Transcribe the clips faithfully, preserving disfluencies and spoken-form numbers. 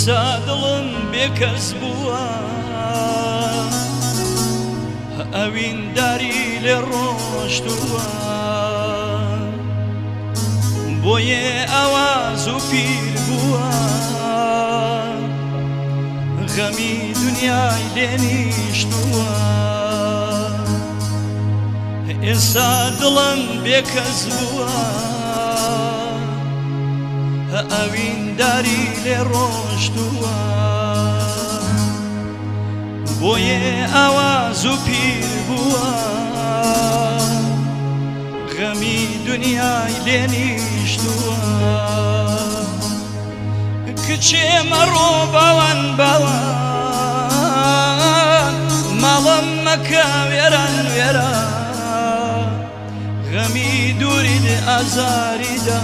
ئێستا دڵم بێکەس بووە ئەوینداری لێ ڕۆشتووە بۆیێ ئاواز و پیر بووە غەمی دنیای لێ نیشتووە ئێستا دڵم بێکەس بووە ئەوینداری لێ ڕۆشتووە بۆیێ ئاواز و پیر بووە غەمی دنیای لێ نیشتووە کچێ مەڕۆ باوان باوان ماڵم مەکە وێران وێران غەمی دووری ئازاریدا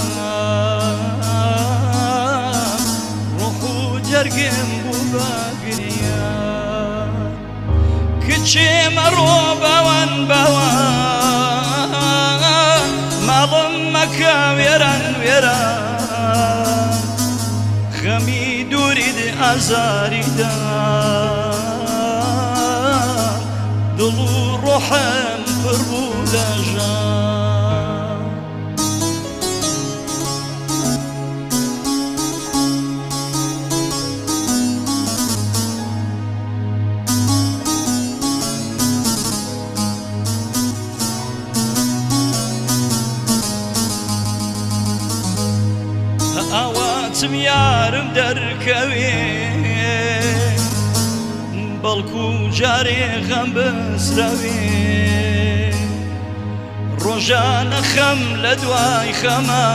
ڕۆح و جەرگم بوو بە گریان کچێ مەڕۆ باوان باوان ماڵم مەکە وێران وێران غەمی دووری ئازاریدا دڵ و ڕۆحم پڕ بوو لە ژان ئاواتم یارم دەرکەوێ بەڵکو جارێ غەم بەسراوێ ڕۆژانە خەم لە دوای خەمە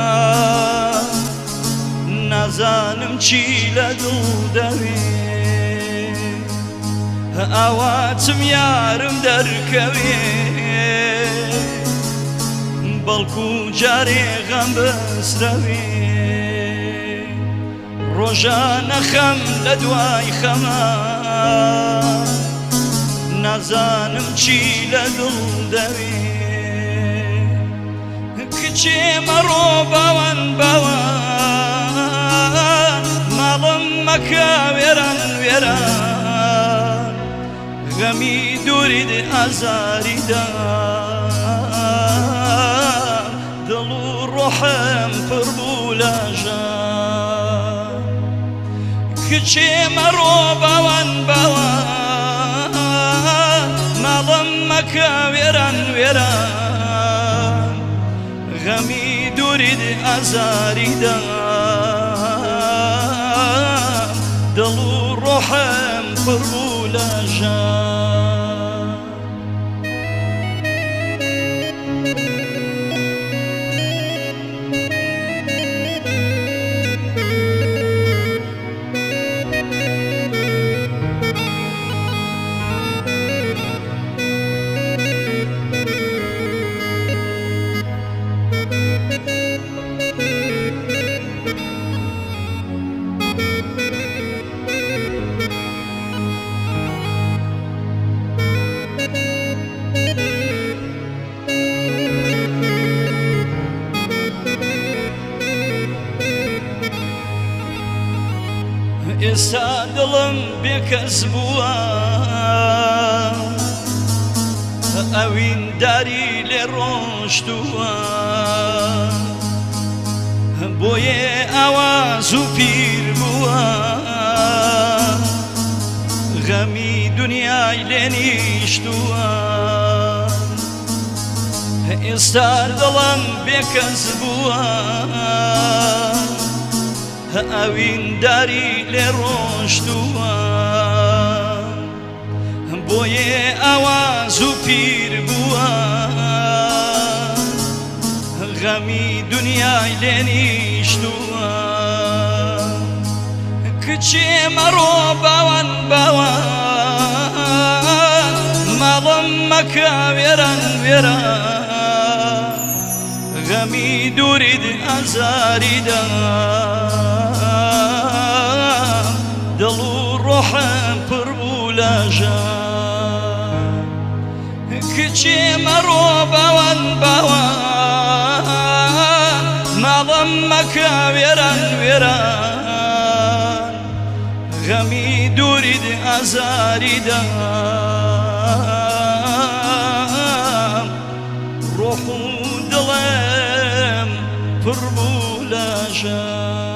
نازانم چی لە دڵ دەوێ ئاواتم یارم دەرکەوێ بەڵکو جارێ غەم بەسراوێ ڕۆژانە خەم لە دوای خەمە نازانم چی لە دڵ دەوێ کچێ مەڕۆ باوان باوان ماڵم مەکە وێران وێران غەمی دووری ئازاریدا دڵ و ڕۆحم پڕ بوو لە ژان کچێ مەڕۆ باوان باوان ماڵم مەکە وێران وێران غەمی دووری ئازاریدا دڵ و ڕۆحم پڕ بوو لە ژان ئێستا دڵم بێکەس بووە ئەوینداری لێ ڕۆشتووە بۆیێ ئاواز و پیر بووە غەمی دنیای لێ نیشتووە ئێستا دڵم بێکەس بووە ئەوینداری لێ ڕۆشتووە بۆیێ ئاواز و پیر بووە غەمی دنیای لێ نیشتووە کچێ مەڕۆ باوان باوان ماڵم مەکە وێران وێران غەمی دووری ئازاریدا دڵ و ڕۆحم پڕ بوو لە ژان کچێ مەڕۆ باوان باوان ماڵم مەکە وێران وێران ئازاری دام ڕۆح و دڵێم پڕ بوو لە ژەم